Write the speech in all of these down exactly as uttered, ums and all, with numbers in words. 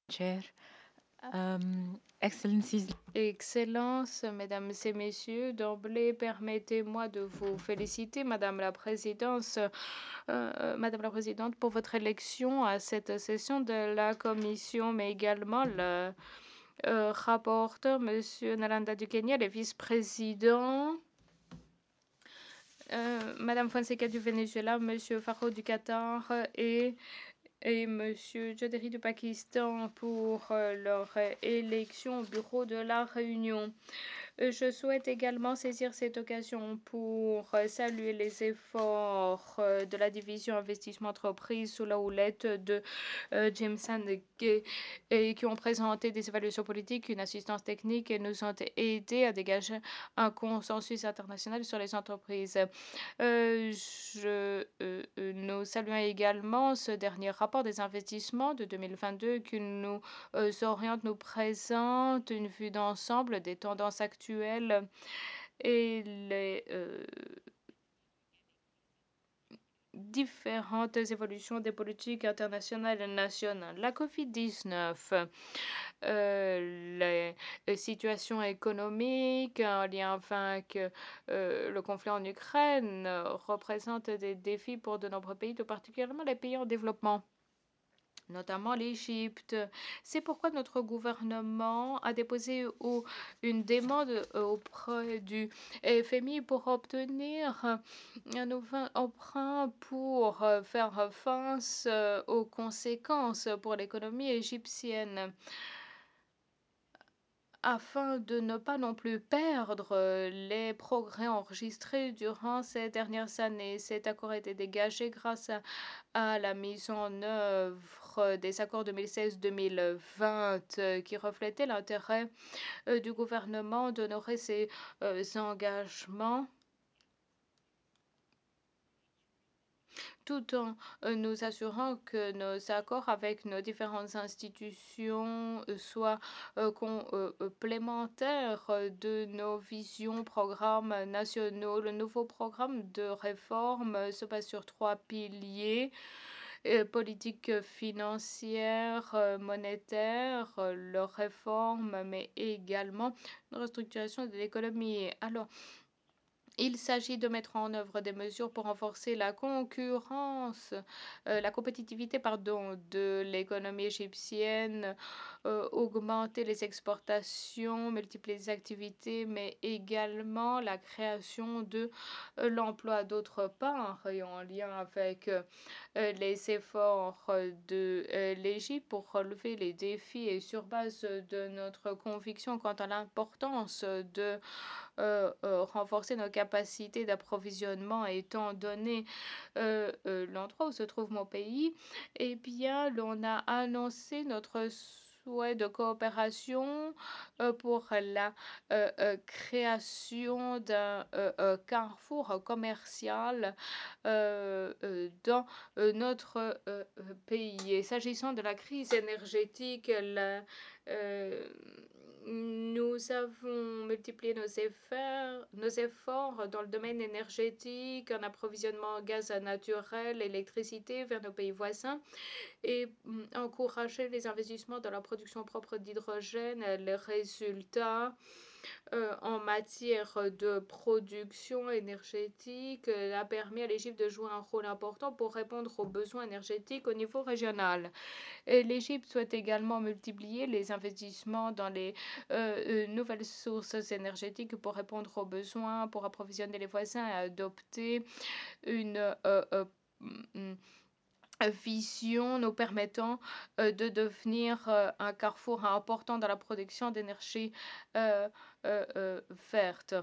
Chair, um, Excellencies. Excellences, Mesdames et Messieurs, d'emblée, permettez-moi de vous féliciter, Madame la Présidente, euh, Madame la Présidente, pour votre élection à cette session de la Commission, mais également le euh, rapporteur, Monsieur Nalanda du Kenya, les vice-présidents, euh, Madame Fonseca du Venezuela, Monsieur Faro du Qatar et et Monsieur Joderi du Pakistan pour euh, leur euh, élection au bureau de la Réunion. Euh, Je souhaite également saisir cette occasion pour euh, saluer les efforts euh, de la division investissement entreprise sous la houlette de euh, James Sand qui, et qui ont présenté des évaluations politiques, une assistance technique et nous ont aidé à dégager un consensus international sur les entreprises. Euh, je, euh, euh, nous saluons également ce dernier rapport des investissements de deux mille vingt-deux qui nous euh, oriente, nous présente une vue d'ensemble des tendances actuelles et les euh, différentes évolutions des politiques internationales et nationales. La covid dix-neuf, euh, les situations économiques en lien avec euh, le conflit en Ukraine euh, représentent des défis pour de nombreux pays, tout particulièrement les pays en développement, notamment l'Égypte. C'est pourquoi notre gouvernement a déposé au- une demande euh, auprès du F M I pour obtenir euh, un nouvel emprunt pour euh, faire face euh, aux conséquences pour l'économie égyptienne afin de ne pas non plus perdre euh, les progrès enregistrés durant ces dernières années. Cet accord a été dégagé grâce à, à la mise en œuvre des accords deux mille seize-deux mille vingt euh, qui reflétaient l'intérêt euh, du gouvernement d'honorer ses euh, engagements tout en euh, nous assurant que nos accords avec nos différentes institutions euh, soient euh, complémentaires de nos visions, programmes nationaux. Le nouveau programme de réforme euh, se base sur trois piliers: euh, politique financière, euh, monétaire, euh, leur réforme, mais également une restructuration de l'économie. Alors, il s'agit de mettre en œuvre des mesures pour renforcer la concurrence, euh, la compétitivité, pardon, de l'économie égyptienne, euh, augmenter les exportations, multiplier les activités, mais également la création de euh, l'emploi d'autre part et en lien avec euh, les efforts de euh, l'Égypte pour relever les défis et sur base de notre conviction quant à l'importance de euh, euh, renforcer nos capacités d'approvisionnement étant donné euh, euh, l'endroit où se trouve mon pays, eh bien, l'on a annoncé notre souhait de coopération euh, pour la euh, euh, création d'un euh, euh, carrefour commercial euh, euh, dans euh, notre euh, euh, pays. Et s'agissant de la crise énergétique, la, euh, nous avons multiplié nos efforts, nos efforts dans le domaine énergétique, en approvisionnement en gaz naturel, électricité vers nos pays voisins et mm, encourager les investissements dans la production propre d'hydrogène. Les résultats euh, en matière de production énergétique euh, a permis à l'Égypte de jouer un rôle important pour répondre aux besoins énergétiques au niveau régional. L'Égypte souhaite également multiplier les investissements dans les euh, euh, nouvelles sources énergétiques pour répondre aux besoins, pour approvisionner les voisins et adopter une euh, euh, mm, vision nous permettant euh, de devenir euh, un carrefour important dans la production d'énergie euh, euh, euh, verte.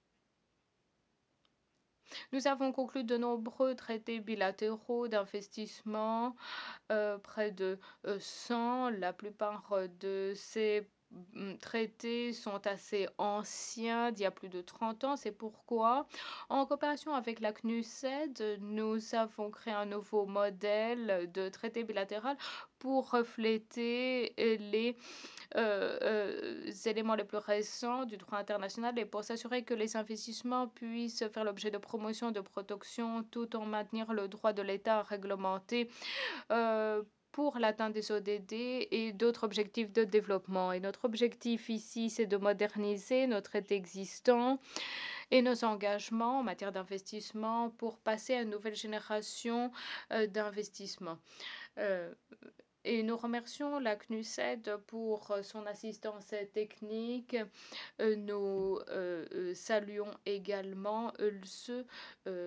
Nous avons conclu de nombreux traités bilatéraux d'investissement, euh, près de euh, cent. La plupart euh, de ces mm, traités sont assez anciens, d'il y a plus de trente ans. C'est pourquoi, en coopération avec la C N U S E D, nous avons créé un nouveau modèle de traité bilatéral pour refléter les euh, euh, éléments les plus récents du droit international et pour s'assurer que les investissements puissent faire l'objet de promotion, de protection, tout en maintenant le droit de l'État à réglementer euh, pour l'atteinte des O D D et d'autres objectifs de développement. Et notre objectif ici, c'est de moderniser notre aide existant et nos engagements en matière d'investissement pour passer à une nouvelle génération euh, d'investissement. Euh, et nous remercions la C N U S E D pour euh, son assistance technique. Euh, nous euh, euh, saluons également euh, ceux